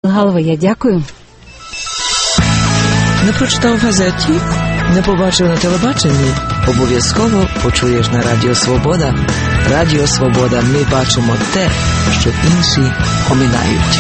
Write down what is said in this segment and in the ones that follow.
Галова, я дякую. Не прочитав в газеті? Не побачив на телебаченні? Обов'язково почуєш на Радіо Свобода. Радіо Свобода. Ми бачимо те, що інші оминають.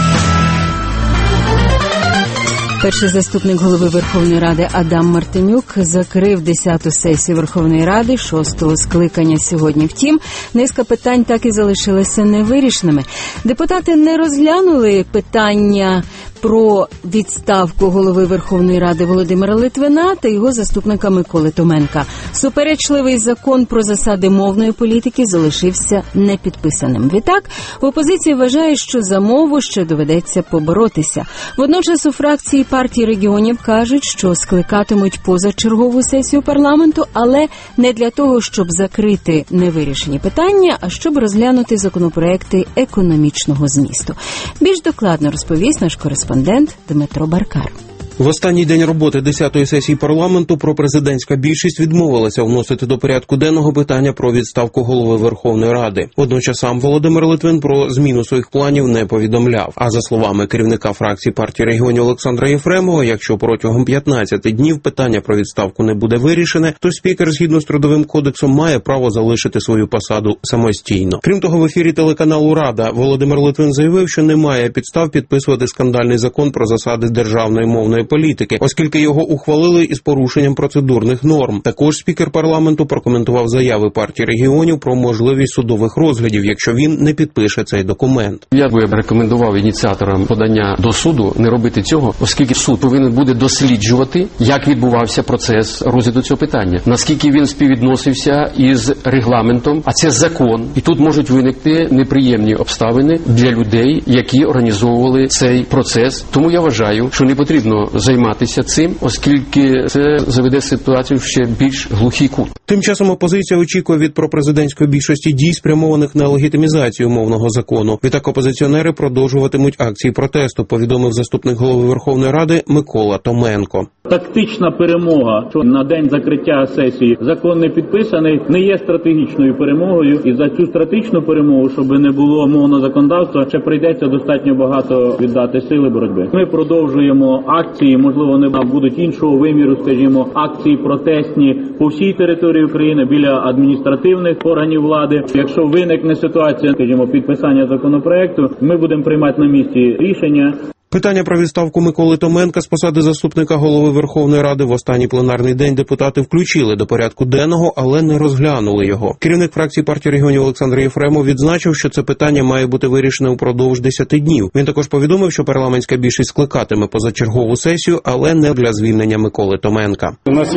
Перший заступник голови Верховної Ради Адам Мартинюк закрив 10-ту сесію Верховної Ради 6-го скликання сьогодні. Втім, низка питань так і залишилися невирішеними. Депутати не розглянули питання про відставку голови Верховної Ради Володимира Литвина та його заступника Миколи Томенка. Суперечливий закон про засади мовної політики залишився непідписаним. Відтак, опозиція вважає, що за мову ще доведеться поборотися. Водночас у фракції партії регіонів кажуть, що скликатимуть позачергову сесію парламенту, але не для того, щоб закрити невирішені питання, а щоб розглянути законопроекти економічного змісту. Більш докладно розповість наш кореспондент Дмитро Баркар. В останній день роботи 10-ї сесії парламенту пропрезидентська більшість відмовилася вносити до порядку денного питання про відставку голови Верховної Ради. Водночас сам Володимир Литвин про зміну своїх планів не повідомляв. А за словами керівника фракції партії регіонів Олександра Єфремова, якщо протягом 15 днів питання про відставку не буде вирішене, то спікер, згідно з Трудовим кодексом, має право залишити свою посаду самостійно. Крім того, в ефірі телеканалу «Рада» Володимир Литвин заявив, що немає підстав підписувати скандальний закон про засади державної мовної політики, оскільки його ухвалили із порушенням процедурних норм. Також спікер парламенту прокоментував заяви партії регіонів про можливість судових розглядів, якщо він не підпише цей документ. Я би рекомендував ініціаторам подання до суду не робити цього, оскільки суд повинен буде досліджувати, як відбувався процес розгляду цього питання, наскільки він співвідносився із регламентом, а це закон. І тут можуть виникти неприємні обставини для людей, які організовували цей процес. Тому я вважаю, що не потрібно займатися цим, оскільки це заведе ситуацію в ще більш глухий кут. Тим часом опозиція очікує від пропрезидентської більшості дій, спрямованих на легітимізацію мовного закону. Відтак опозиціонери продовжуватимуть акції протесту, повідомив заступник голови Верховної Ради Микола Томенко. Тактична перемога, що на день закриття сесії закон не підписаний, не є стратегічною перемогою. І за цю стратегічну перемогу, щоб не було мовного законодавства, ще прийдеться достатньо багато віддати сили боротьби. Ми продовжуємо акції, можливо, не будуть іншого виміру, скажімо, акції протестні по всій території України біля адміністративних органів влади. Якщо виникне ситуація, скажімо, підписання законопроекту, ми будемо приймати на місці рішення. Питання про відставку Миколи Томенка з посади заступника голови Верховної Ради в останній пленарний день депутати включили до порядку денного, але не розглянули його. Керівник фракції партії регіонів Олександр Єфремов відзначив, що це питання має бути вирішене упродовж 10 днів. Він також повідомив, що парламентська більшість скликатиме позачергову сесію, але не для звільнення Миколи Томенка.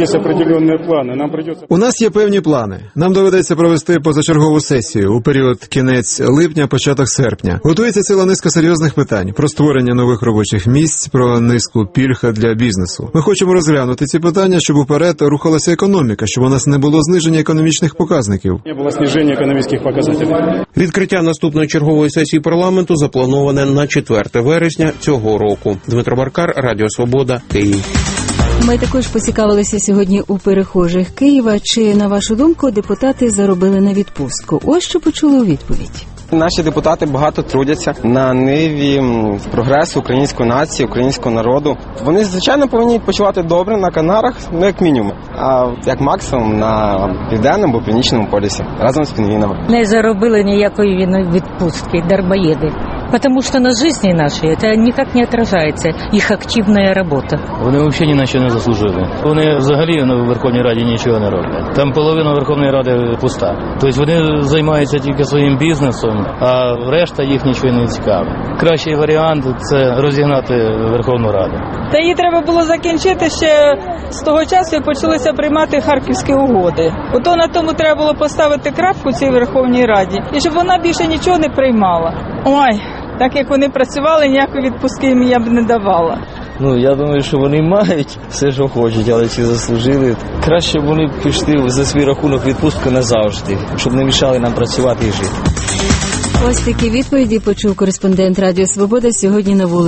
У нас є певні плани. Нам доведеться провести позачергову сесію у період кінець липня, початок серпня. Готується ціла низка серйозних питань про створення нових робочих місць, про низку пільг для бізнесу. Ми хочемо розглянути ці питання, щоб уперед рухалася економіка, щоб у нас не було зниження економічних показників. Не було зниження економічних показників. Відкриття наступної чергової сесії парламенту заплановане на 4 вересня цього року. Дмитро Баркар, Радіо Свобода, Київ. Ми також поцікавилися сьогодні у перехожих Києва, чи, на вашу думку, депутати заробили на відпустку. Ось що почули у відповідь. Наші депутати багато трудяться на ниві прогресу української нації, українського народу. Вони, звичайно, повинні відпочивати добре на Канарах, ну як мінімум, а як максимум на Південному або Північному полюсі, разом з пінгвінами. Не заробили ніякої відпустки, дармоеды. Потому что на жизни нашей это никак не отражается, их активная робота. Вони взагалі ні на що не заслужили. Вони взагалі в Верховній Раді нічого не роблять. Там половина Верховної Ради пуста. Тобто вони займаються тільки своїм бізнесом, а решта їх нічого не цікавить. Кращий варіант – це розігнати Верховну Раду. Та її треба було закінчити ще з того часу, як почалися приймати Харківські угоди. Ото на тому треба було поставити крапку цій Верховній Раді, і щоб вона більше нічого не приймала. Ой, так як вони працювали, ніякої відпустки їм я б не давала. Я думаю, що вони мають все, що хочуть, але чи заслужили. Краще б вони пішли за свій рахунок відпустку назавжди, щоб не мішали нам працювати і жити. Ось такі відповіді почув кореспондент Радіо Свобода сьогодні на вулиці.